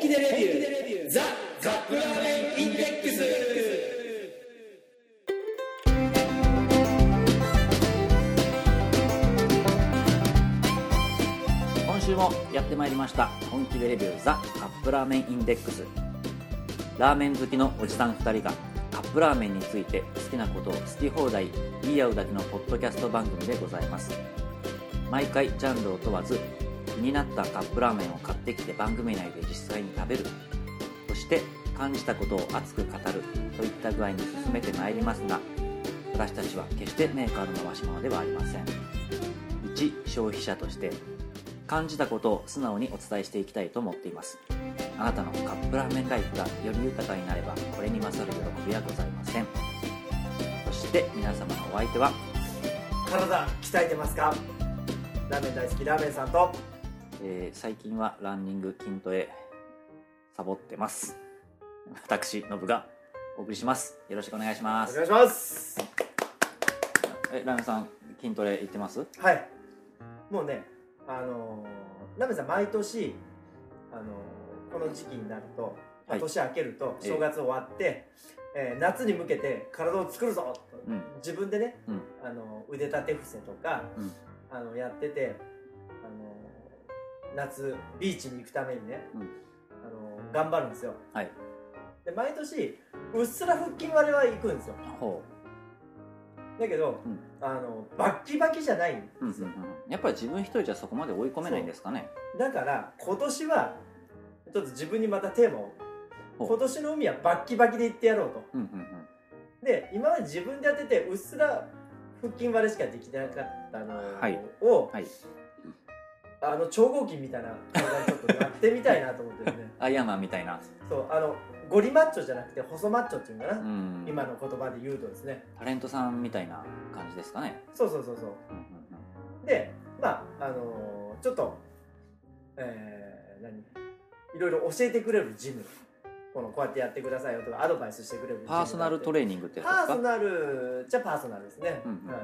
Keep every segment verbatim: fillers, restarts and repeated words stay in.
気でレビューザ・カップラーメンインデックス。 今週もやってまいりました本気でレビューザ・カップラーメンインデックス。ラーメン好きのおじさんふたりがカップラーメンについて好きなことを好き放題言い合うだけのポッドキャスト番組でございます。毎回ジャンルを問わず気になったカップラーメンを買ってきて番組内で実際に食べる、そして感じたことを熱く語るといった具合に進めてまいりますが、私たちは決してメーカーの回し物ではありません。一消費者として感じたことを素直にお伝えしていきたいと思っています。あなたのカップラーメンライフがより豊かになればこれに勝る喜びはございません。そして皆様のお相手は、 体鍛えてますか？ラーメン大好きラーメンさんと、 えー、最近はランニング筋トレサボってます。私ノブがお送りします。よろしくお願いします。 お願いします。 えラーメンさん筋トレ行ってます？ はい、もうね、あのー、ラーメンさん毎年、あのー、この時期になると、はい、年明けると正月終わって、えーえー、夏に向けて体を作るぞと、うん、自分でね、うん、あの腕立て伏せとか、うん、あのやってて、あの夏ビーチに行くためにね、うん、あの頑張るんですよ、はい、で毎年うっすら腹筋割れは行くんですよ。ほうだけど、うん、あのバッキバキじゃないんですよ、うんうんうん、 やっぱり自分一人じゃそこまで追い込めないんですかね。 だから今年はちょっと自分にまたテーマを、今年の海はバッキバキで行ってやろうと、うんうんうん、で今まで自分でやっててうっすら腹筋割れしかできなかったのを、はいはい、あの超合金みたいな体にちょっとやってみたいなと思ってですねアイアンマンみたいな、 そうあのゴリマッチョじゃなくて細マッチョっていうのかな、うん、今の言葉で言うとですね、 タレントさんみたいな感じですかね。 そうそうそうそう、うんうんうん、でまああのー、ちょっと、えー、何いろいろ教えてくれるジム、このこうやってやってくださいよとかアドバイスしてくれるジム、 パーソナルトレーニングってやつですか？ パーソナルじゃパーソナルですね、うんうんうん、はい、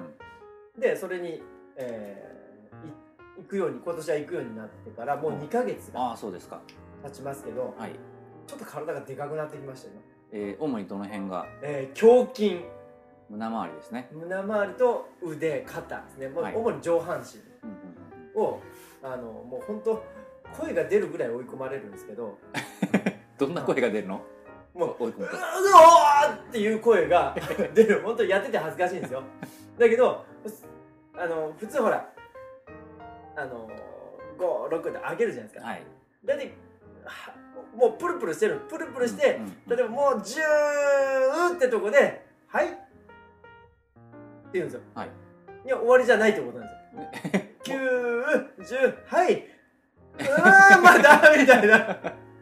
でそれに、えー、行くように今年は行くようになってからもうにかげつが経ちますけど、はい、ちょっと体がでかくなってきましたよ、 えー、主にどの辺が？ えー、胸筋、 胸周りですね。 胸周りと腕、肩ですね、もう、はい、主に上半身を、うんうんうん、あのもう本当声が出るぐらい追い込まれるんですけどどんな声が出るの？ もう追い込むとうおーっていう声が出る。本当にやってて恥ずかしいんですよ。だけどあの普通ほらあのご、ろくで上げるじゃないですか、はい、だってもうプルプルしてる、プルプルして、うんうんうん、例えばもうじゅーってとこではいって言うんですよ、はい、いや終わりじゃないってことなんですよきゅう、じゅう、はいうーんまだみたいな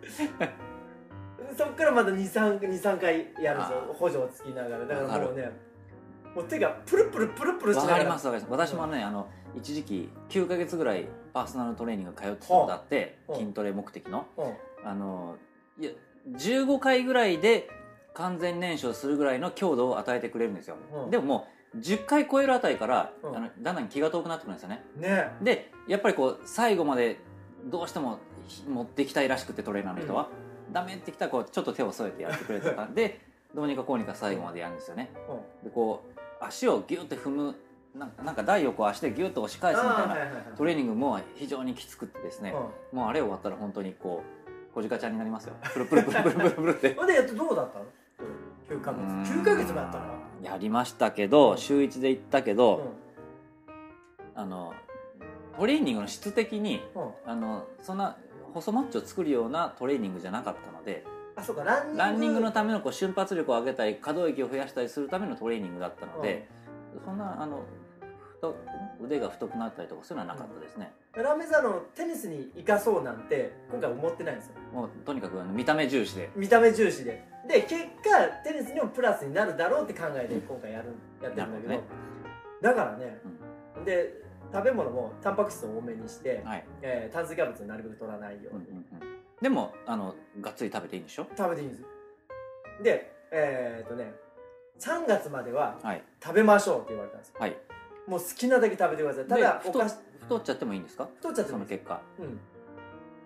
そっからまたにさんかいやるんですよ、補助をつきながら。だからもうね、もう手がプルプルプルプルしながら。 わかりますわかります。私もね、あの一時期きゅうかげつぐらいパーソナルトレーニング通ってたんだって、筋トレ目的の、あのいやじゅうごかいぐらいで完全燃焼するぐらいの強度を与えてくれるんですよ、うん、でももうじゅっかい超えるあたりから、うん、あのだんだん気が遠くなってくるんですよね。ねでやっぱりこう最後までどうしても持っていきたいらしくて、トレーナーの人は、うん、ダメってきたらこうちょっと手を添えてやってくれるとかでどうにかこうにか最後までやるんですよね、うん、でこう足をギュッて踏む、なんか、なんか台をこう足でギュッと押し返すみたいなトレーニングも非常にきつくってですね、うん、もうあれ終わったら本当にこう小鹿ちゃんになりますよ。プルプルプルプルプルプルってでやってどうだったの？きゅうかげつきゅうかげつもやったの？ やりましたけど、週いちで行ったけど、うん、あのトレーニングの質的に、うん、あのそんな細マッチョを作るようなトレーニングじゃなかったので、 あ、そうか、ランニング、 ランニングのためのこう瞬発力を上げたり可動域を増やしたりするためのトレーニングだったので、うん、そんなあの腕が太くなったりとかそういうのはなかったですね、 うん、ラーメンさんのテニスに生かそうなんて今回思ってないんですよ。 もうとにかくあの見た目重視で見た目重視でで結果テニスにもプラスになるだろうって考えで今回やる、うん、やってるんだけど、ね、だからね、うん、で食べ物もタンパク質を多めにして、はい、えー、炭水化物をなるべく取らないように、うんうんうん、 でもあのがっつり食べていいんでしょ？ 食べていいんです。でえー、っとねさんがつまでは食べましょうって言われたんですよ、はい、もう好きなだけ食べてください。ただお菓子太っちゃってもいいんですか？ 太っちゃってもいいその結果、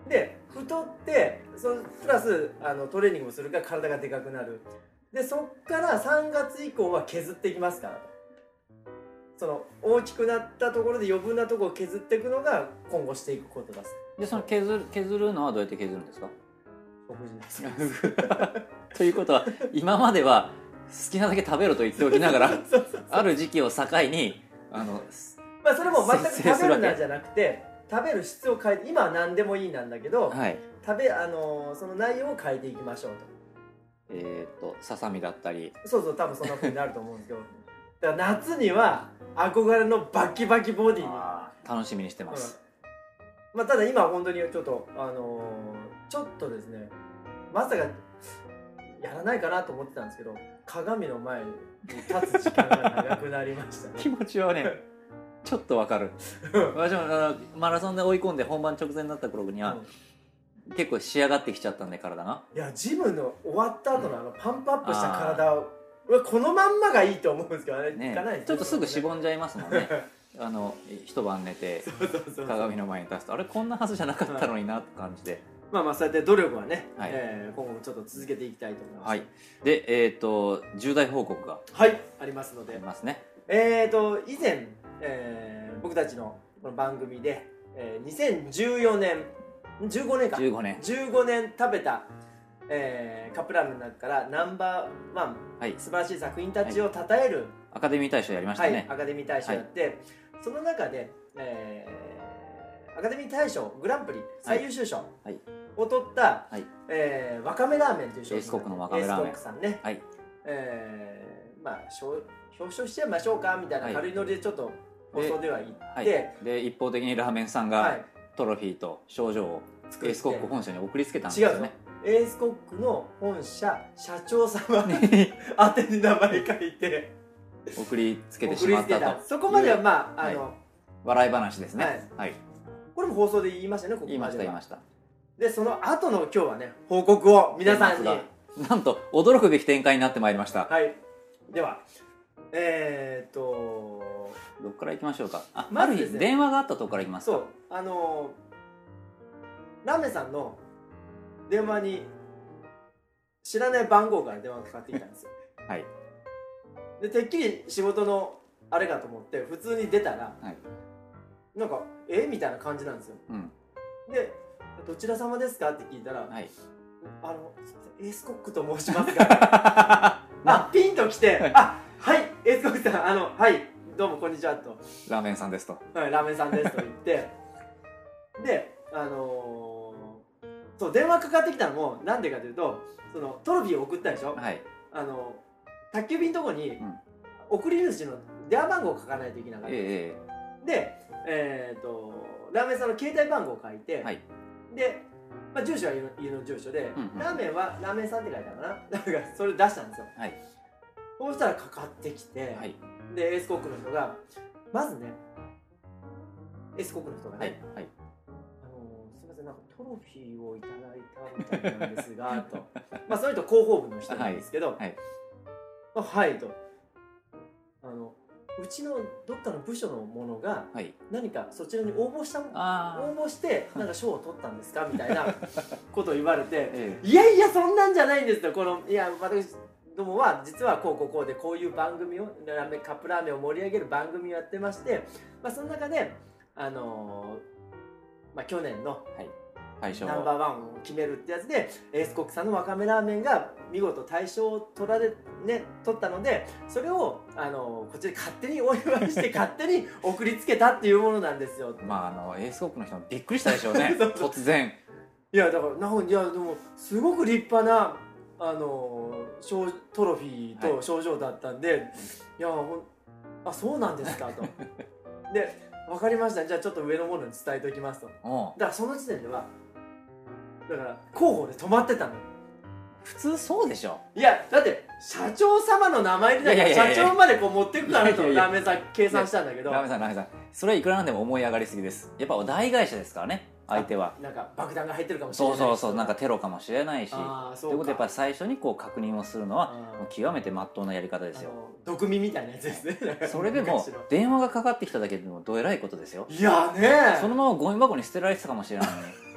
で太ってそのプラスあのトレーニングをするから体がでかくなる。でそっからさんがつ以降は削っていきますからと。その大きくなったところで余分なところを削っていくのが今後していくことです。 でその削る削るのはどうやって削るんですか？ 食事です。 ということは今までは好きなだけ食べろと言っておきながらそうそうそうある時期を境にあのまあそれも全く節制食べするわけるなんじゃなくて食べる質を変えて今は何でもいいなんだけど、 はい食べあのその内容を変えていきましょうと。 えっ、とささみだったりそうそう多分そんな風になると思うんですけどだから夏には憧れのバキバキボディに、 楽しみにしてます、 うん、まあただ今は本当にちょっとあのー、ちょっとですねまさかやらないかなと思ってたんですけど鏡の前に立つ時間が長くなりましたね気持ちはねちょっとわかる私もあのマラソンで追い込んで本番直前になった頃には、うん、結構仕上がってきちゃったんで体がいやジムの終わった後のあのパンプアップした体をこのまんまがいいと思うんですけどね、ね、いかないです、ね、 ちょっとすぐしぼんじゃいますもんねあの一晩寝て鏡の前に立つとあれこんなはずじゃなかったのになって感じで、 まあまあそうやって努力はね、はいえー、今後もちょっと続けていきたいと思います、はい、 でえっ、ー、と重大報告がはいありますのでありますねえっ、ー、と以前、えー、僕たちのこの番組で、えー、にせんじゅうよねんじゅうごねんかじゅうごねんじゅうごねん食べた、えー、カップラーメンの中からナンバーワン、はい、素晴らしい作品たちを称える、はい、 アカデミー大賞やりましたね、 はい、アカデミー大賞やって、はい、その中で、えー、アカデミー大賞グランプリ最優秀賞を取った、はいえー、わかめラーメンという商品エースコックのわかめラーメンエースコックさんね、はいえー、まあ表彰してみましょうかみたいな軽いノリでちょっと放送では言って、はい、 で一方的にラーメンさんが、はい、トロフィーと賞状をエースコック本社に送りつけたんですよね。 違うエースコックの本社社長様に宛てに名前書いて送りつけてしまったとそこまではまあ、はい、あの笑い話ですね、 はいはい、 これも放送で言いましたねここまでは言いました言いましたでその後の今日はね報告を皆さんになんと驚くべき展開になってまいりました。 はいではえー、っとどこから行きましょうか。あ、 まずですね、 ある日電話があったとこから行きますか。 そうあのー、ラーメンさんの電話に知らない番号から電話がかかってきたんですよはいでてっきり仕事のあれかと思って普通に出たら、はい、なんかえみたいな感じなんですよ、うん、でどちら様ですかって聞いたら、はい、あのエースコックと申しますがあピンときてあはいエースコックさんあのはいどうもこんにちはとラーメンさんですとはいラーメンさんですと言ってであのー、そう電話かかってきたのもなんでかというとそのトロフィーを送ったでしょ、はい、あの宅急便のとこに、うん、送り主の電話番号を書かないといけなかったんです、えー、で、えー、とラーメンさんの携帯番号を書いて、はい、で、まあ、住所は家の住所で、うんうん、ラーメンはラーメンさんって書いたかななんかそれ出したんですよ、はい、そうしたらかかってきて、はい、でエースコックの人がまずねエースコックの人がね、はいはい、あのすみませんなんかトロフィーをいただいたみたいなんですがとまあその人広報部の人なんですけどはい、はいあはいとあのうちのどっかの部署のものが何かそちらに応募した応募してなんか賞を取ったんですかみたいなことを言われて、ええ、いやいやそんなんじゃないんですよこのいや私どもは実はこうこうこうでこういう番組をラーメンカップラーメンを盛り上げる番組をやってまして、まあ、その中であのーまあ、去年の、はいナンバーワンを決めるってやつでエースコックさんのわかめラーメンが見事大賞を取られ、ね、取ったのでそれをあのこっちで勝手にお祝いして勝手に送りつけたっていうものなんですよまああのエースコックの人もびっくりしたでしょうね突然いやだからなんいやでもすごく立派なあのトロフィーと賞状だったんで、はい、いやほあそうなんですかとで分かりましたじゃあちょっと上の者に伝えておきますとだからその時点ではだから広報で止まってたの普通そうでしょいやだって社長様の名前で社長までこう持っていくかなとラーメンさん計算したんだけどラーメンさんラーメンさんそれはいくらなんでも思い上がりすぎですやっぱ大会社ですからね相手はなんか爆弾が入ってるかもしれないそうそうそうなんかテロかもしれないしということでやっぱり最初にこう確認をするのはもう極めて真っ当なやり方ですよ毒味みたいなやつですねそれでも電話がかかってきただけでもどえらいことですよいやねそのままゴミ箱に捨てられてたかもしれないのに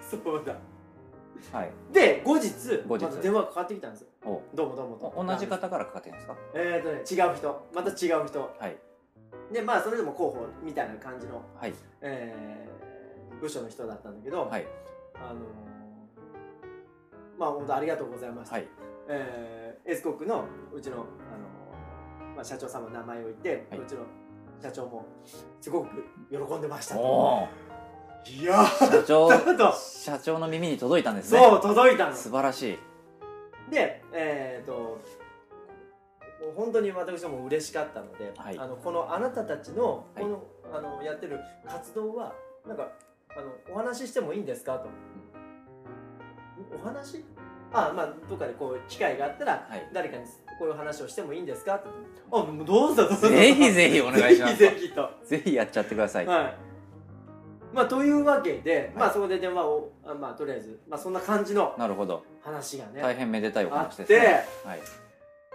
そうだ。 はい。 で後日後日また電話がかかってきたんですよ。 おどうもどうもと。 同じ方からかかってるんですか？ えーとね違う人、また違う人。 はい。 でまあそれでも候補みたいな感じの、 はい。 えー、部署の人だったんだけど、 はい。 あのー、まあ本当ありがとうございました。 はい。 えー、エースコックのうちの、あのーまあ、社長様の名前を言って、はい、うちの社長もすごく喜んでましたと。いや社長社長の耳に届いたんですね。 そう届いたの。 素晴らしい。 でえっ、ー、ともう本当に私も嬉しかったので、はい、あのこのあなたたちのこの、はい、あのやってる活動はなんかあのお話ししてもいいんですかと。お話？あまあどっかでこう機会があったら、はい、誰かにこういう話をしてもいいんですかって。あもうどうぞどうぞ。 ぜひぜひお願いします。 ぜひぜひと。 ぜひやっちゃってください。 はい。まあというわけで、まあそこで電話をあまあとりあえずまあそんな感じのなるほど話がね大変めでたいお話ですね。 はい。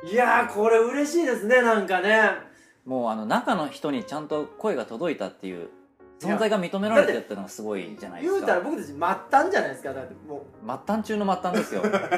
いやーこれ嬉しいですねなんかね。 もうあの中の人にちゃんと声が届いたっていう存在が認められてるっていうのがすごいじゃないですか。 言うたら僕たち末端じゃないですか。だってもう末端中の末端ですよ。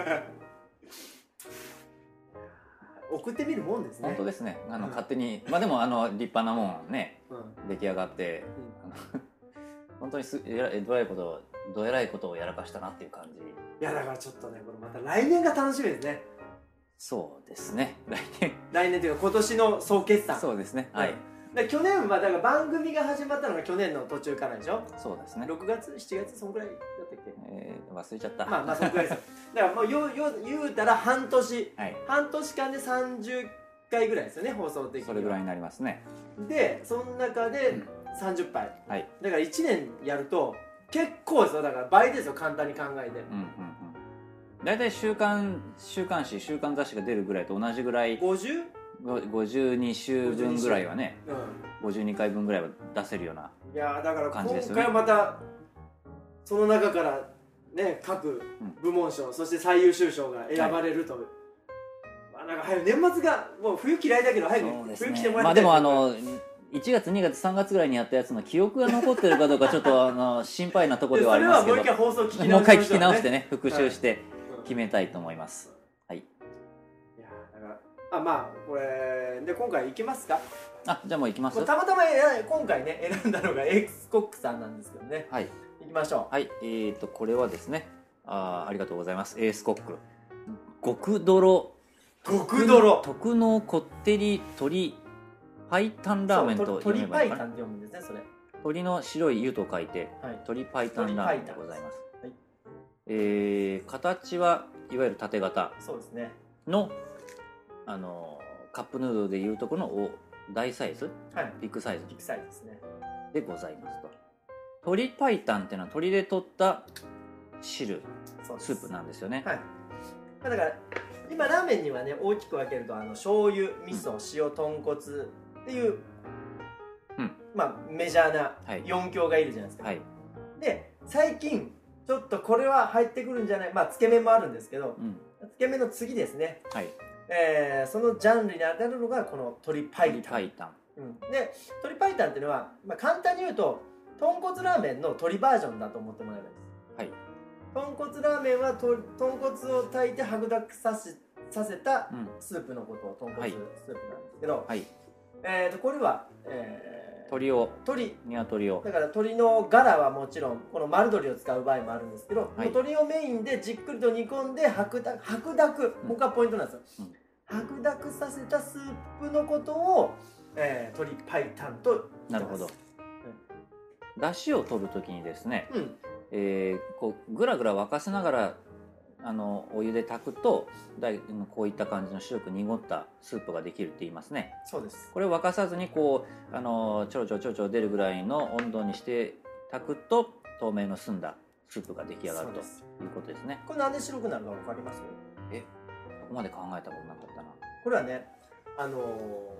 送ってみるもんですね。 本当ですね。あの、うん、勝手にまあでもあの立派なもんね、うん、出来上がって、うん、本当にすえらどえらいことをどえらいことをやらかしたなっていう感じ。 いやだからちょっとねこれまた来年が楽しみですね。 そうですね。来年来年というか今年の総決算。 そうですね。はい。 で去年はだから番組が始まったのが去年の途中からでしょ。 そうですね。 ろくがつしちがつそんくらいだったっけ。 えー、忘れちゃった。 まあまあそんくらいですよ。だからもうよよ言うたら半年、はい、半年間でさんじゅっかいぐらいですよね放送的には。 それぐらいになりますね。 でその中でさんじゅっぱい、 うん、はい。 だからいちねんやると結構ですよ。だから倍ですよ簡単に考えて。 うんうんうん。大体週刊週刊誌週刊雑誌が出るぐらいと同じぐらい。 ごじゅう？ ごじゅうにしゅうぶんぐらいはね、 うん、 ごじゅうにかいぶんぐらいは出せるような感じですよね。いやだから今回はまたその中からね各部門賞、うん、そして最優秀賞が選ばれると、はい、まあなんか早く年末がもう冬嫌いだけど早く冬来てもらいたい。 まあでもあのいちがつにがつさんがつぐらいにやったやつの記憶が残ってるかどうかちょっとあの心配なところではありますけど、 それはもう一回放送聞き直して、 ね、もう一回聞き直してね復習して決めたいと思います。はい。いやだからあまあこれで今回いきますか。 あじゃあもういきます。 たまたま今回ね選んだのがエースコックさんなんですけどね。 はい。 いきましょう。 はい。えーとこれはですねあありがとうございます。エースコック極泥極泥特濃こってり鶏白湯ラーメンと読めばいいかな。鶏白湯って読むんですねそれ。 鶏の白い湯と書いて、はい、鶏白湯ラーメンでございます。はい。えー、形はいわゆる縦型そうですねのあのカップヌードルでいうとこの大サイズ、はい、ビッグサイズビッグサイズですねでございますと。鶏白湯っていうのは鶏で取った汁スープなんですよね。はい。 だから今ラーメンにはね大きく分けるとあの醤油、味噌、塩、豚骨っていう、うん、まあメジャーなよん強がいるじゃないですか。はい。で最近ちょっとこれは入ってくるんじゃない、まあつけ麺もあるんですけど、うん、つけ麺の次ですね。はい。えー、そのジャンルに当たるのがこの鶏白湯。 鶏白湯。うん。で鶏白湯っていうのは、まあ、簡単に言うと豚骨ラーメンの鶏バージョンだと思ってもらえばいいです。はい。豚骨ラーメンはと豚骨を炊いて白濁させさせたスープのことを豚骨スープなんですけど、はい、えー、とこれは、えー、鶏を鶏鶏をだから鶏のガラはもちろんこの丸鶏を使う場合もあるんですけど、はい、鶏をメインでじっくりと煮込んで白濁白濁、ここがポイントなんですよ、うん、白濁させたスープのことを、えー、鶏白湯と言ってます。 なるほど、うん、だしを取るときにですね、うん、えー、こうぐらぐら沸かせながらあのお湯で炊くとだいこういった感じの白く濁ったスープができるって言いますね。 そうです。 これを沸かさずにこうあのちょろちょろちょろちょろ出るぐらいの温度にして炊くと透明の澄んだスープが出来上がるということですね。 これなんで白くなるか分かります？ えそこまで考えたことなかったな。 これはねあの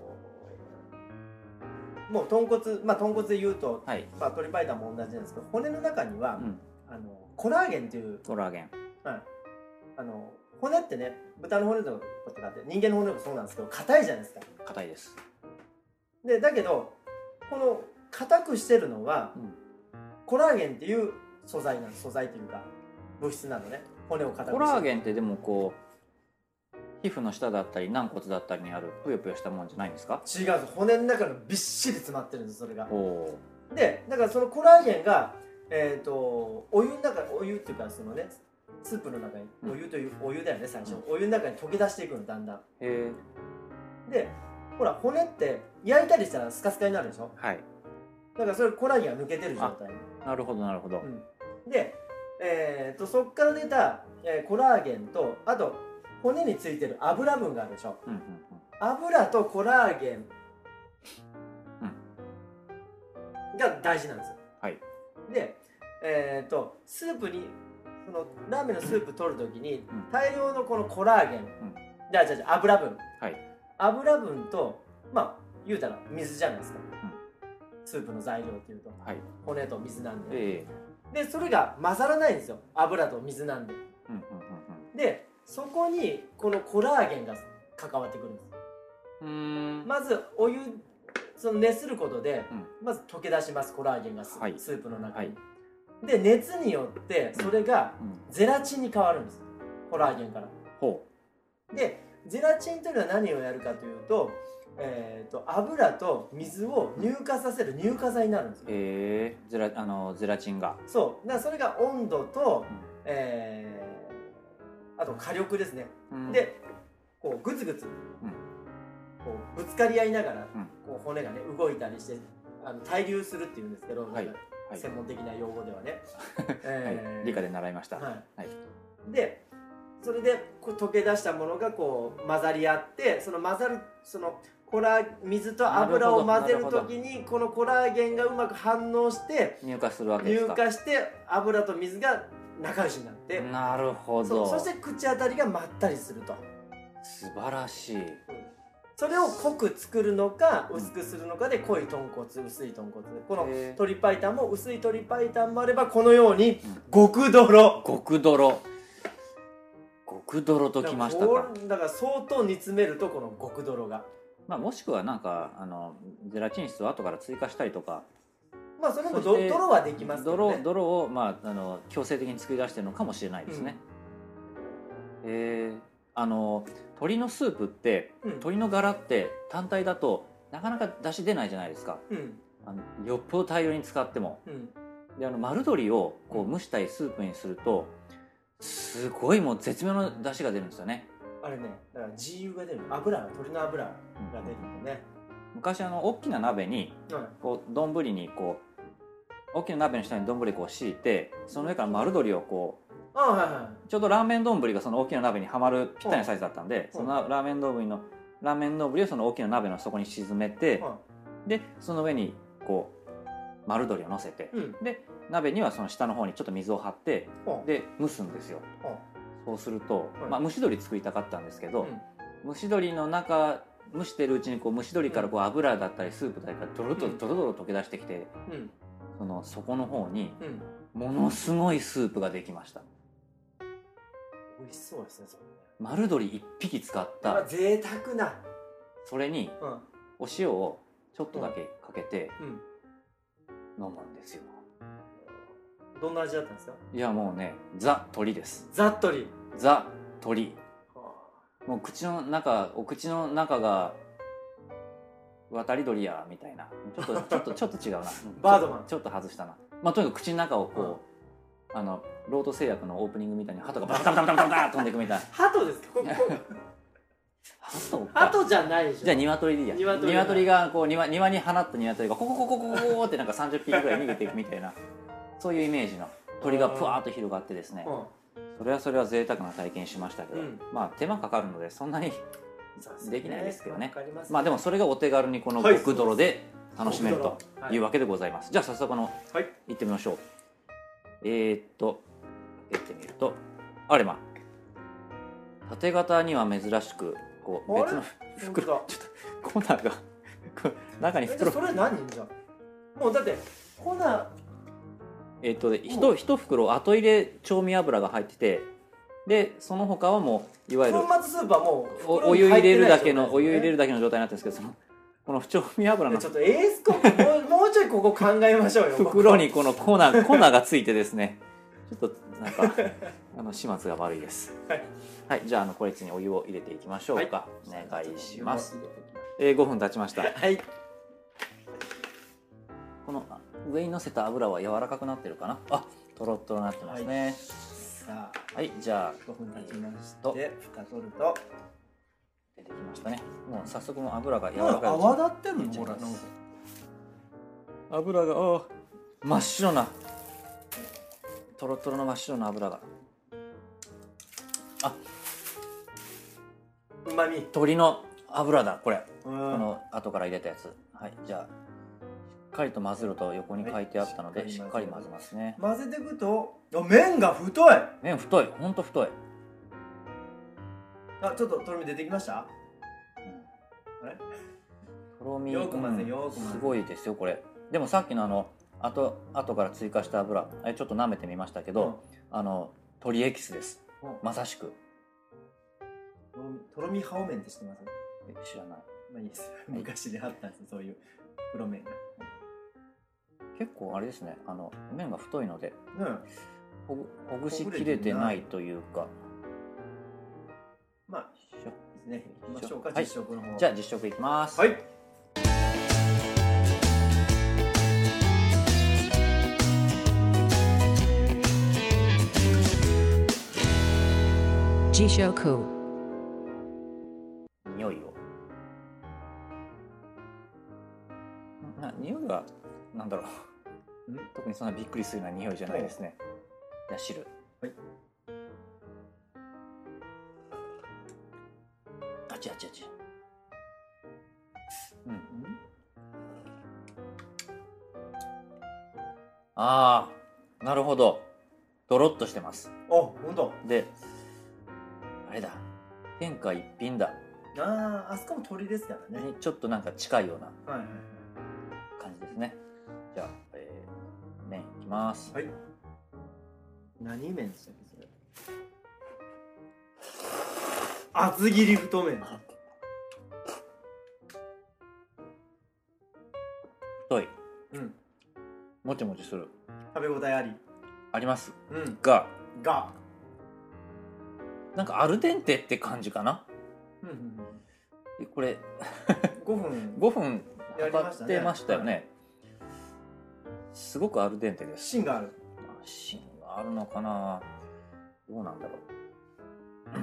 ー、もう豚骨まあ豚骨で言うと、はい、まあ、鶏白湯も同じなんですけど骨の中には、うん、あのコラーゲンというコラーゲン、 はい、あの骨ってね豚の骨とかって人間の骨もそうなんですけど硬いじゃないですか。 硬いです。でだけどこの硬くしてるのは、うん、コラーゲンっていう素材なの、素材というか物質なのね、骨を固くして。 コラーゲンってでもこう皮膚の下だったり軟骨だったりにあるぷよぷよしたもんじゃないんですか？ 違うんです、骨の中にびっしり詰まってるんです、それが。 おでだからそのコラーゲンが、えー、とお湯の中、お湯っていうかそのねスープの中にお湯という、うん、お湯だよね最初、うん、お湯の中に溶け出していくの、だんだん。 へでほら骨って焼いたりしたらスカスカになるでしょ。 はい。 だからそれコラーゲンが抜けてる状態。 なるほどなるほど、 うん、で、えー、とそこから出た、えー、コラーゲンとあと骨についてる油分があるでしょ、うんうんうん、油とコラーゲンが大事なんですよ、はい、で、えー、とスープにそのラーメンのスープ取るときに、うん、大量のこのコラーゲン、うん、じゃあじゃあ油分、はい、油分とまあ言うたら水じゃないですか、うん、スープの材料っていうと、はい、骨と水なんで、えー、でそれが混ざらないんですよ、油と水なんで、うんうんうんうん、でそこにこのコラーゲンが関わってくるんです。うーん、まずお湯その熱することで、うん、まず溶け出します、コラーゲンがス、はい、スープの中に、はい、で熱によってそれがゼラチンに変わるんです、コラーゲンから。ほうでゼラチンというのは何をやるかというと、えー、と油と水を乳化させる乳化剤になるんですよ。へえ、ゼラあのゼラチンが。 そうだからそれが温度と、うん、えー、あと火力ですね、うん、でこうグツグツ、うん、こうぶつかり合いながら、うん、こう骨がね動いたりしてあの対流するっていうんですけど、はい、専門的な用語ではね、 えーはい、理科で習いました、はいはい、 でそれでこう溶け出したものがこう混ざり合って、その混ざるそのコラ水と油を混ぜるときにこのコラーゲンがうまく反応して乳化するわけですか。 乳化して油と水が仲良しになって、 なるほど。 そ, そして口当たりがまったりすると。 素晴らしい、うん、 それを濃く作るのか薄くするのかで、濃い豚骨薄い豚骨、この鶏白湯も薄い鶏白湯もあればこのように極ドロ、 うん、極ドロ極ドロときましたか。 だから相当煮詰めるとこの極ドロが、 まあ、もしくはなんかあのゼラチン質を後から追加したりとか、 まあそれもドロはできますけどね。 ドロを、まあ、あの強制的に作り出してるのかもしれないですね、うん、えー、あの鶏のスープって、うん、鶏のガラって単体だとなかなか出汁出ないじゃないですか、うん、あのよっぽど大量に使っても、うん、であの丸鶏をこう蒸したりスープにするとすごいもう絶妙な出汁が出るんですよね。 あれね、だから自由が出る、油、鶏の油が出るんでね、 うん、昔あの大きな鍋にこう丼にこう大きな鍋の下に丼こう敷いて、その上から丸鶏をこう、あ、はいはい、ちょうどラーメン丼がその大きな鍋にはまるぴったりなサイズだったんで、そのラーメン丼のラーメン丼をその大きな鍋の底に沈めて、でその上にこう丸鶏を乗せて、うん、で鍋にはその下の方にちょっと水を張って、で蒸すんですよ。そうすると、まあ、蒸し鶏作りたかったんですけど、うん、蒸し鶏の中蒸してるうちにこう蒸し鶏からこう油だったりスープだったりドロドロドロドロ溶け出してきて、うん、その底の方にものすごいスープができました。 美味しそうですねそれね。 丸鶏一匹使った贅沢な、 それにお塩をちょっとだけかけて飲むんですよ。 どんな味だったんですか？ いやもうね、ザ鶏です。 ザ鶏ザ鶏、はあ、もう口の中お口の中が渡り鳥やみたいな、ちょっとちょっとちょっと違うなバードマンちょっと外したな。まあとにかく口の中をこう、うん、あのロート製薬のオープニングみたいに鳩がバタバタバタバタバタ飛んでいくみたいな。 鳩ですか？鳩鳩じゃないでしょ。 じゃあ鶏でいいや。鶏, 鶏がこう 庭, 庭に放った鶏がコココココココってなんかさんじゅっぴきぐらい逃げていくみたいなそういうイメージの鳥がプワーッと広がってですね、それはそれは贅沢な体験しましたけど、うん、まあ手間かかるのでそんなにできないですけどね。まあでもそれがお手軽にこの極ドロで楽しめるというわけでございます。はい、じゃあ早速の、はい、行ってみましょう。えー、っと開けてみるとあれま縦型には珍しくこう別の袋、ちょっとコーナーが中に袋。 それ何じゃもうだってコーナーえっとね、一袋後入れ調味油が入ってて、でその他はもういわゆる粉末スープはもうお湯入れるだけのお湯入れるだけの状態になってるんですけど、そのこの不調味油のちょっとエースコックもう、もうちょいここ考えましょうよ。 袋にこの粉粉がついてですね、ちょっとなんかあの始末が悪いです。 はい、 はい、じゃああのこれにお湯を入れていきましょうか。はい、お願いします。 えー、 えー、ごふん経ちました。 はい。 この上に乗せた油は柔らかくなってるかな。あ、とろっとろなってますね。はい、 さあ、 はい、じゃあごふん経ちまして蓋取ると出てきましたね。もう早速もう油が柔らかい。 泡立ってるのほら、なんか油があ真っ白なとろとろの真っ白な油が、あ、 うまみ鶏の油だこれ。 この後から入れたやつ。はい、じゃあしっかりと混ぜると横に書いてあったので、はい、しっかり混ぜますね。 混ぜていくと麺が太い。 麺太い、ほんと太い。 あ、ちょっととろみ出てきました、うん、あれとろみよく混ぜよく混ぜ、 すごいですよこれ。でもさっきのあの後後から追加した油、あれちょっと舐めてみましたけど、うん、あの鶏エキスです、うん、まさしく。 とろみハオ麺って知ってます？ え、知らない。 まあいいです。昔であったんです、そういう黒麺が。 結構あれですね、あの麺が太いので、 うん、 ほぐ、ほぐしきれてないというか。 まあですね。行きましょうか、実食の方。 はい、じゃあ実食いきます。 はい。 実食。匂いを。な、匂いはなんだろう。特にそんなびっくりするような匂いじゃないですね。じゃあ汁。はい。あちあちあち。うん。ああ、なるほど。ドロッとしてます。 あ、ほんと。 で、あれだ。天下一品だ。 ああ、あそこも鳥ですからね。 にちょっとなんか近いようなはいはいはい感じですね。じゃあ、えー、麺いきます。 はい。何麺でしたっけそれ。厚切り太麺。 太い。 うん。 もちもちする。 食べ応えあり。 あります。 うん。 が。 が。 なんかアルデンテって感じかな。 うんうんうん。 これごふんごふん測ってましたよね。すごくアルデンテです。 芯がある。 芯があるのかな。どうなんだろう。うん、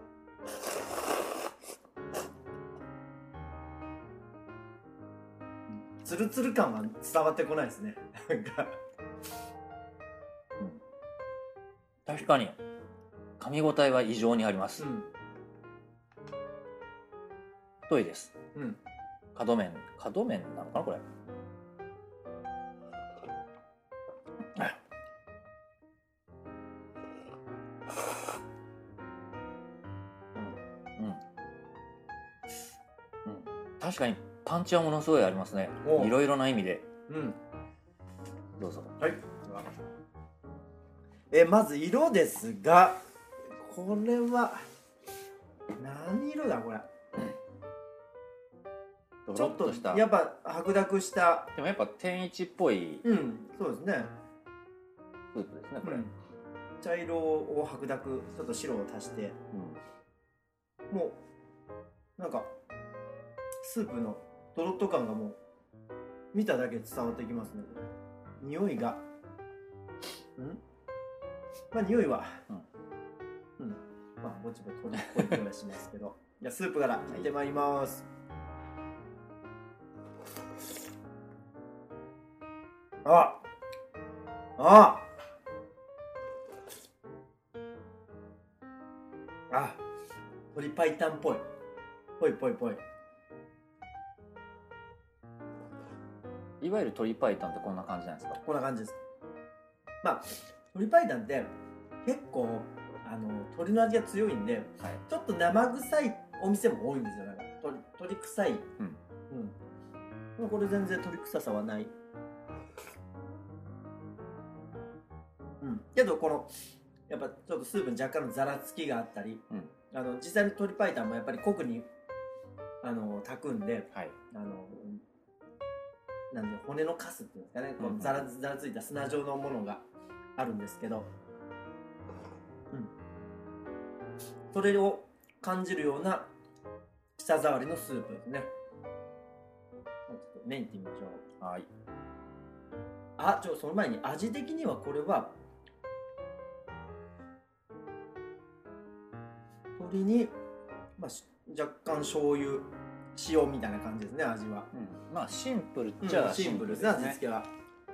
ツルツル感は伝わってこないですね。なんか、 うん、確かに噛み応えは異常にあります。うん、太いです。うん、角麺、角麺なのかなこれ。うん、うん、確かにパンチはものすごいありますね。いろいろな意味で。うん、どうぞ。 はい。えまず色ですが、これは何色だこれ。ちょっとやっぱ白濁した。 でもやっぱ天一っぽい。 うん、そうですね。 スープですねこれ。うん、 茶色を白濁、ちょっと白を足して、うん、もうなんかスープのドロッと感がもう見ただけで伝わってきますね。匂いが、うん、まあ匂いは、うん、うん、まあぼちぼち鶏っぽい気がしますけど。じゃあスープからいってまいります。あ、あ、あ、鶏白湯っぽい、ぽいぽいぽい。 いわゆる鶏白湯ってこんな感じなんですか？ こんな感じです。まあ鶏白湯って結構あの鶏の味が強いんで、はい、ちょっと生臭いお店も多いんですよ。なんか鶏鶏臭い、うん、うん、これ全然鶏臭さはない。うん、けどこのやっぱちょっとスープに若干のざらつきがあったり、うん、あの実際に鶏白湯もやっぱり濃くにあの炊くんで、 はい、 あのなんで骨のカスっていうんですかね、こうんうザラザラついた砂状のものがあるんですけど、うん、それを感じるような舌触りのスープですね。ちょっと麺いってみましょう。 はい。 あ、ちょその前に味的にはこれは鶏に、まあ、若干醤油塩みたいな感じですね、味は。 うん、まあシンプルっちゃ、 うん、シンプルですね、味付けは。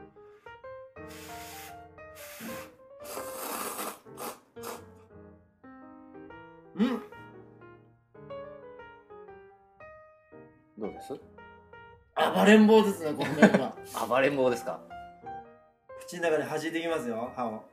うん。 どうです？ 暴れん坊ですね、この麺は。 暴れん坊ですか？ 口の中で弾いていきますよ、歯を。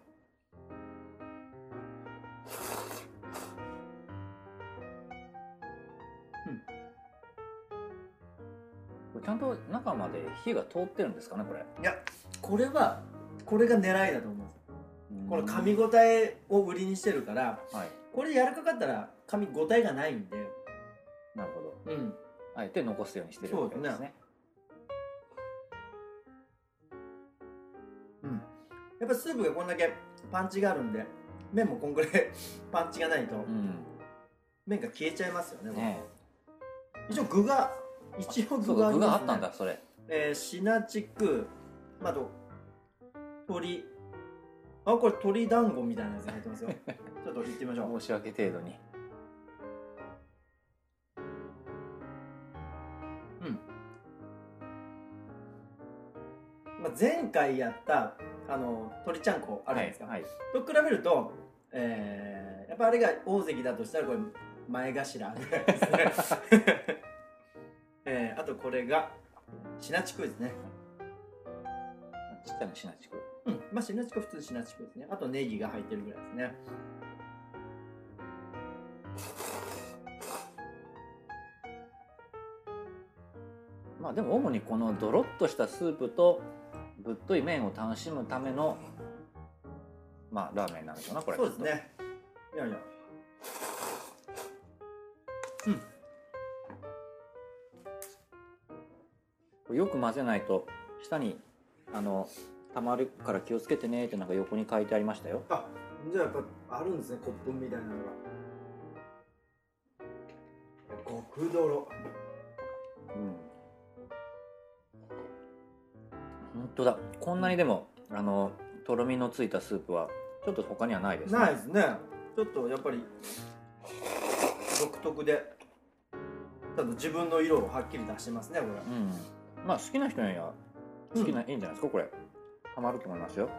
ちゃんと中まで火が通ってるんですかね、これ。 いや、これはこれが狙いだと思います。この噛み応えを売りにしてるから、はい、これ柔らかかったら噛み応えがないんで。 なるほど。うん。あえて残すようにしてるわけですね。 うん。やっぱスープがこんだけパンチがあるんで、麺もこんぐらいパンチがないと、うん、麺が消えちゃいますよね。ね、一応具が一応具がありますね。具があったんだ、それ。えー、シナチク、まあと鶏、あ、これ鶏団子みたいなやつ入ってますよ。ちょっと言ってみましょう。 申し訳程度に。 うん。まあ、前回やったあの鶏ちゃんこあるじゃないですか。はいはい、と比べると、えー、やっぱあれが大関だとしたらこれ前頭ぐらいですね。えー、あとこれがシナチクですね。 ちっちゃなシナチク。 うん、まあシナチク普通シナチクですね。あとネギが入ってるぐらいですね。 まあでも主にこのドロッとしたスープとぶっとい麺を楽しむためのまあラーメンなんでしょうな、これ。 そうですね。いやいや。 うん。よく混ぜないと下にあのたまるから気をつけてねってなんか横に書いてありましたよ。 あ、じゃあやっぱあるんですね、コップみたいなのが。極ドロ。 うん。本当だ。こんなにでもあのとろみのついたスープはちょっと他にはないですね。 ないですね。ちょっとやっぱり独特で、ちょっと自分の色をはっきり出してますね、これ。 うん。まあ好きな人には好きな、うん、いいんじゃないですか、これ。ハマると思いますよ。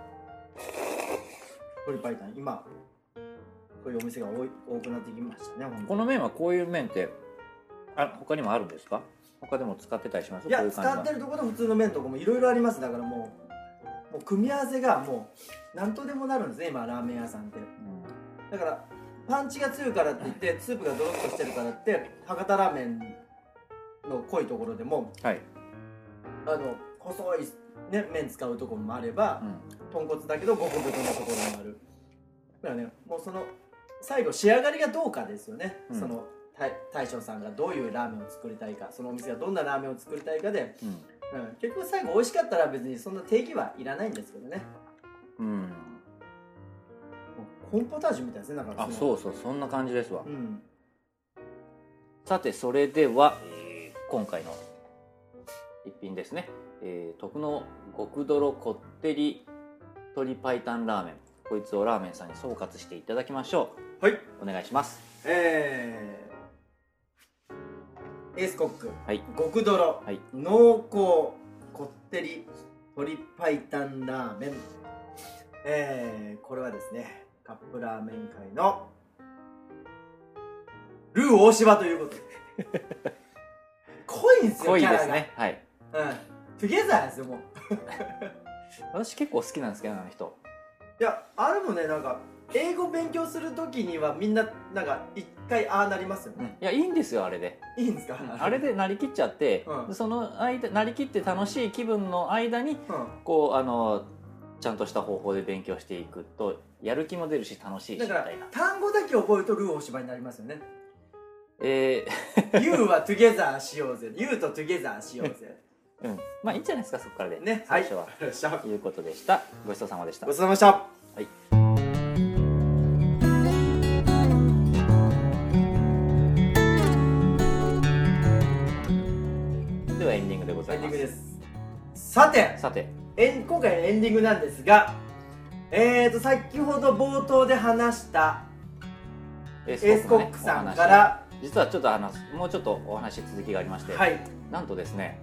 鶏白湯、今こういうお店が多い多くなってきましたね。 この麺はこういう麺ってあ他にもあるんですか？他でも使ってたりします？ いや、こういう使ってるところの普通の麺とかもいろいろあります。だからもうもう組み合わせがもう何とでもなるんですね、今ラーメン屋さんって、うん、だからパンチが強いからって言ってスープがドロッとしてるからって博多ラーメンの濃いところでも、はい、あの細い、ね、麺使うところもあれば、うん、豚骨だけど極太のところもある。だからね、もうその最後仕上がりがどうかですよね、うん、その大将さんがどういうラーメンを作りたいか、そのお店がどんなラーメンを作りたいかで、うんうん、結局最後美味しかったら別にそんな定義はいらないんですけどね。うん。コーンポタージュみたいですね。なんかあ、そうそう、そんな感じですわ。うん、さてそれでは、えー、今回の一品ですね、えー、徳の極ドロこってり鶏白湯ラーメン、こいつをラーメンさんに総括していただきましょう。はい、お願いします。 えー、エースコック、はい、極ドロ、はい、濃厚こってり鶏白湯ラーメン、えー、これはですねカップラーメン界のルー大柴ということで濃いんですよ、 濃いですね。はい、 うん、トゥゲザーですよ、もう私結構好きなんですけど、あの人。 いや、あれもね、なんか英語勉強するときにはみんななんか一回ああなりますよね、 うん、いや、いいんですよ、あれで。 いいんですか、 うん、あれでなりきっちゃって、うん、その間なりきって楽しい気分の間に、うん、こうあのちゃんとした方法で勉強していくとやる気も出るし楽しいしみたいな。 だから単語だけ覚えるとルー大柴になりますよね。 えー、ユー は together しようぜ ユー と together しようぜうん、まあいいんじゃないですか、そこからでね、 最初は、 はい、 ということでした。ごちそうさまでした。 ごちそうさまでした。はい。 ではエンディングでございます。 エンディングです。さて、 さて、 え今回のエンディングなんですが、えーと先ほど冒頭で話したエースコックさんから、 実はちょっと話すもうちょっとお話続きがありまして、 はい、 なんとですね、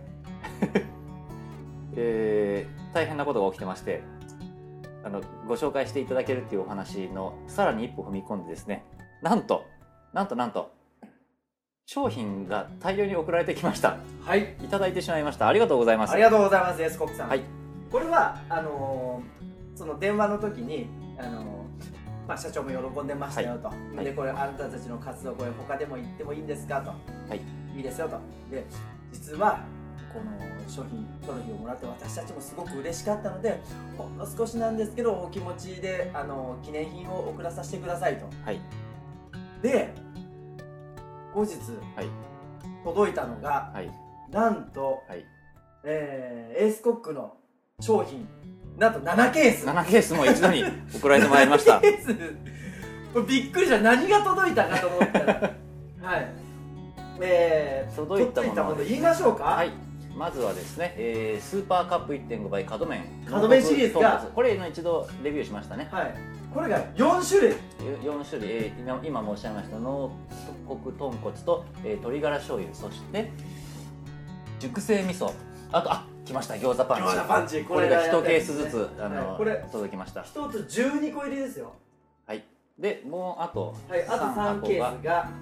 えー、大変なことが起きてまして、あのご紹介していただけるっていうお話のさらに一歩踏み込んでですね、なんとなんとなんと商品が大量に送られてきました。 はい、 いただいてしまいました。ありがとうございます。 ありがとうございます。エースコックさん、 はい、 これはあのー、その電話の時に、あのーまあ、社長も喜んでましたよと、はい、でこれあなたたちの活動これ他でも行ってもいいんですかと、はい、いいですよと。で実はこの商品トロフィーをもらって私たちもすごく嬉しかったので、ほんの少しなんですけどお気持ちであの記念品を送らさせてくださいと、はい、で後日、はい、届いたのが、はい、なんと、はい、えー、エースコックの商品なんとななケースななケースも一度に送られてまいりましたななケースこれびっくりした。何が届いたかと思ったらはいえー、 届いたものもの言いましょうか。はい、 まずはですね、えー、スーパーカップ いってんご 倍角麺角麺シリーズがこれの一度レビューしましたね。 はい、これがよんしゅるいよんしゅるい、えー、今今申し上げました濃厚豚骨と、えー、鶏ガラ醤油、そして熟成味噌、あとあ来ました餃子パンチ。 餃子パンチこれがいちケースずつ、あの、 はい、これ届きました。 ひとつじゅうにこ入りですよ。 はい。でもうあと、 はい、あとさんケースが、はい、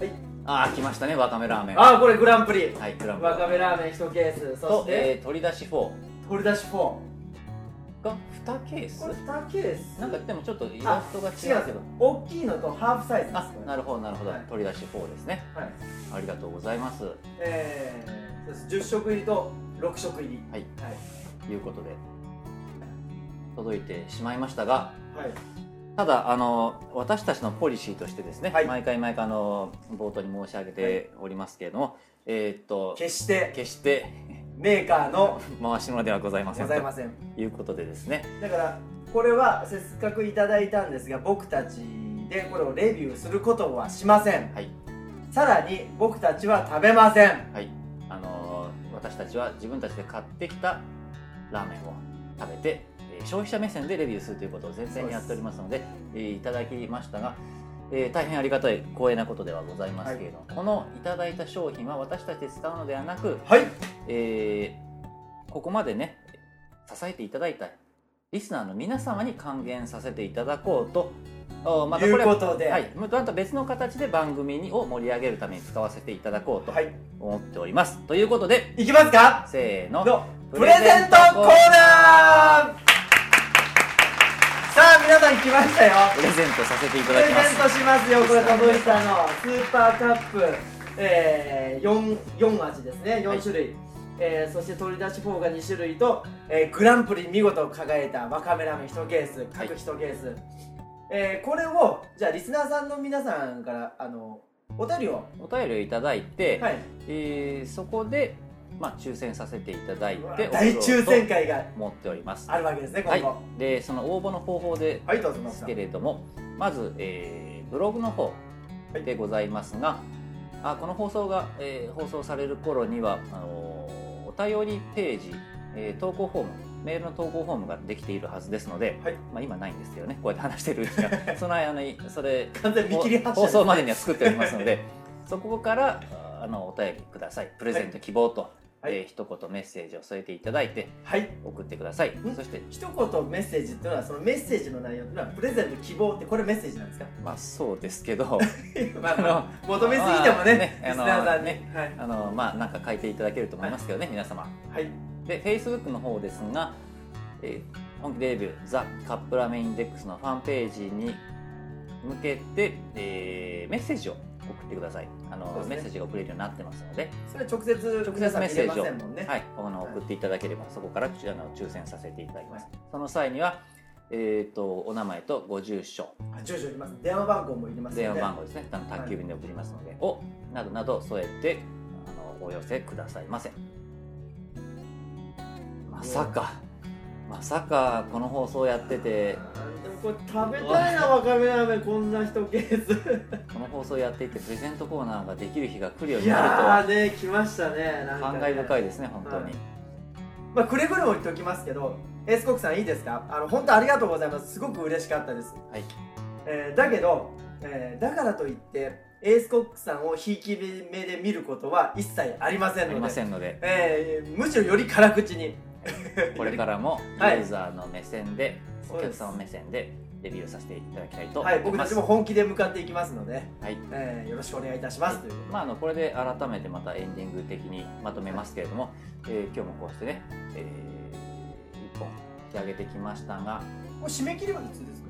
あー来ましたね、わかめラーメン。 あーこれグランプリ、 はい、グランプリわかめラーメンいちケース、そして、 と、えー、鶏だしフォー鶏だしフォーがにケース。 これにケースなんかでもちょっとイラストが違うけど、 大きいのとハーフサイズです。 あ、なるほどなるほど、はい、鶏だしフォーですね。はい、ありがとうございます。 えー、そうです。じゅっしょく入りとろくしょく入り、 はい、はい、いうことで届いてしまいましたが、はい、ただあの私たちのポリシーとしてですね、はい、毎回毎回あの冒頭に申し上げておりますけれども、はい、えー、っと決して決してメーカーの回し物ではございませんございませんということでですね。 だからこれはせっかくいただいたんですが、僕たちでこれをレビューすることはしません。はい、さらに僕たちは食べません。はい、 あの私たちは自分たちで買ってきたラーメンを食べて消費者目線でレビューするということを前提にやっておりますので、えー、いただきましたが、えー、大変ありがたい光栄なことではございますけれども、はい、このいただいた商品は私たちで使うのではなく、はい、えー、ここまでね支えていただいたリスナーの皆様に還元させていただこうと、 またこれいうことで、 はい、また別の形で番組にを盛り上げるために使わせていただこうと思っております、はい、ということでいきますか。 せーの、 プレゼントコーナー。さあ皆さん来ましたよ。 プレゼントさせていただきます。 プレゼントしますよ。これ届いたのスーパーカップ、えー、4, 4味ですね、よんしゅるい、はい、えー、そして鶏だしフォーがにしゅるいと、えー、グランプリ見事輝いたわかめラーメンいちケース、各いちケース、はい、えー、これをじゃあリスナーさんの皆さんからあのお便りをお便りをいただいて、はい、えー、そこでまあ抽選させていただいて大抽選会が持っております。 あるわけですね、今後。 はい、でその応募の方法ではい、どうぞですけれども、まず、えー、ブログの方でございますが、はい、あこの放送が、えー、放送される頃にはあのお便りページ、えー、投稿フォームメールの投稿フォームができているはずですので、はい、まあ、今ないんですけどね、こうやって話してるうちがその間にそれ完全見切り発車、 放送までには作っておりますのでそこからあのお便りください。プレゼント希望と、はい、えー、一言メッセージを添えていただいて、はい、送ってください。そして一言メッセージっていうのはそのメッセージの内容っていうのはプレゼント希望ってこれメッセージなんですか？ まあそうですけどまあ、まあ、求めすぎてもね、まあ、ねリスナーさんにね、はい、 あのまあなんか書いていただけると思いますけどね、はい、皆様。はい。で Facebook の方ですが、えー、本気でレビューザ・カップラーメンインデックスのファンページに向けて、えー、メッセージを送ってください。あの、ね、メッセージが送れるようになってますので、 それ直接直接メッセージを、 ね、 はい、あの送っていただければそこからあの抽選させていただきます。はい、その際には、 えー、とお名前とご住所、 あ住所いります。電話番号もいりますので。 電話番号ですね、あの宅急便で送りますので、をなどなど添えてあのお寄せくださいませ。まさかまさかこの放送やってて、 でもこれ食べたいな、わかめラーメンこんな一ケースこの放送やっていてプレゼントコーナーができる日が来るよういになるとはやーね、来ましたね。なんかね感慨深いですね、本当に。 はい、まあくれぐれも言っておきますけど、エースコックさんいいですか、あの本当ありがとうございます。すごく嬉しかったです、 はい。 えーだけど、えーだからといってエースコックさんをひいき目で見ることは一切ありませんので、 ありませんので、 えーむしろより辛口にこれからもユはいーザーの目線で、お客様目線でレビューさせていただきたいと思はいい、 ます。 僕たちも本気で向かっていきますので、 はい。 えーよろしくお願いいたしますということで、 まあ、あのこれで改めてまたエンディング的にまとめますけれども、えー今日もこうしてね、えー、いっぽん引き上げてきましたが、 これ締め切りはいつですか？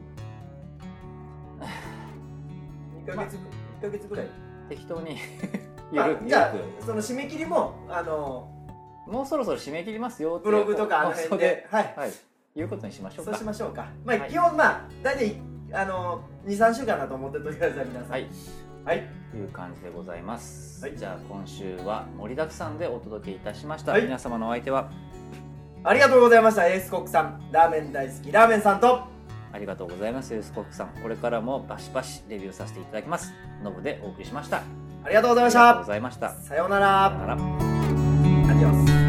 にかげつ、いっかげつぐらい。 適当にまあゆるじゃゆるあその締め切りもあのくもうそろそろ締め切りますよってブログとかあの放送辺で、はい、 はい、いうことにしましょうか。 そうしましょうか。まあ、 はい基本まあ大体あのに、さんしゅうかんだと思ってとりあえずは皆さん。 はい、 はい。 という感じでございます。 はいじゃあ今週は盛りだくさんでお届けいたしました。 はい皆様のお相手はありがとうございました。エースコックさん、ラーメン大好きラーメンさんと。 ありがとうございます。エースコックさん、これからもバシバシレビューさせていただきます。ノブでお送りしました。 ありがとうございましありがとうごた。 ざいました。 さようなら。 さよなら。 アディオス。